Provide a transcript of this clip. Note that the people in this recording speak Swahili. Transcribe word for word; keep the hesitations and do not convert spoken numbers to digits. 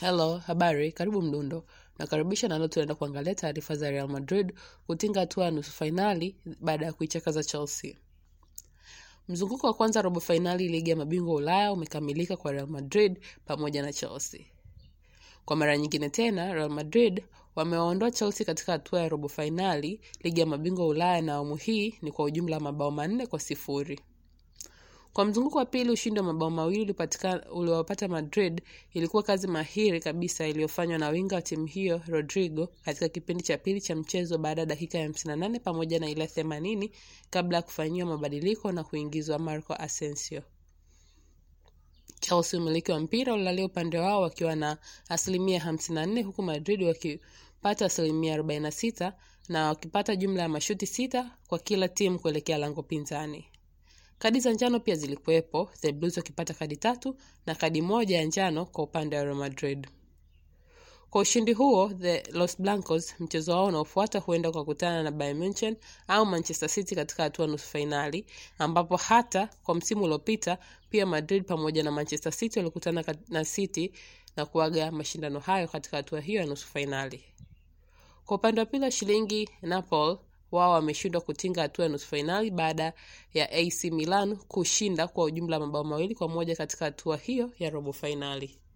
Hello, habari, karibu Mdundo. Nakaribisha na leo tunaenda kuangalia taarifa za Real Madrid kutinga hatua ya nusu finali baada ya kuichakaza Chelsea. Mzunguko wa kwanza robo finali ligi ya mabingwa Ulaya umekamilika kwa Real Madrid pamoja na Chelsea. Kwa mara nyingine tena, Real Madrid wamewaondoa Chelsea katika hatua ya robo finali ligi ya mabingwa Ulaya, na awamu hii ni kwa ujumla mabao manne kwa sifuri. Kwa mzunguko wa pili, ushindi wa mabao mawili ulipatikana uliowapata Madrid ilikuwa kazi mahiri kabisa iliyofanywa na winga wa timu hiyo Rodrigo katika kipindi cha pili cha mchezo baada ya dakika ya hamsini na nane pamoja na ile themanini kabla ya kufanyiwa mabadiliko na kuingizwa Marco Asensio. Chelsea umiliki wa mpira ulalia upande wao wakiwa na asilimia hamsini na nne huku Madrid wakipata asilimia arobaini na sita na wakipata jumla ya mashuti sita kwa kila timu kuelekea lango pinzani. Kadi za njano pia zilikuwepo, The Blues wakipata kadi tatu na kadi moja ya njano kwa upande wa Real Madrid. Kwa ushindi huo, the Los Blancos mchezo wao unaofuata huenda kwa kutana na Bayern Munich au Manchester City katika hatua nusu finali, ambapo hata kwa msimu uliopita pia Madrid pamoja na Manchester City walikutana na City na kuaga mashindano hayo katika hatua hiyo ya nusu finali. Kwa upande wa pili, shilingi Napoli wao wameshindwa kutinga hatua ya nusu finali baada ya A C Milan kushinda kwa ujumla mabao mawili kwa moja katika hatua hiyo ya robo finali.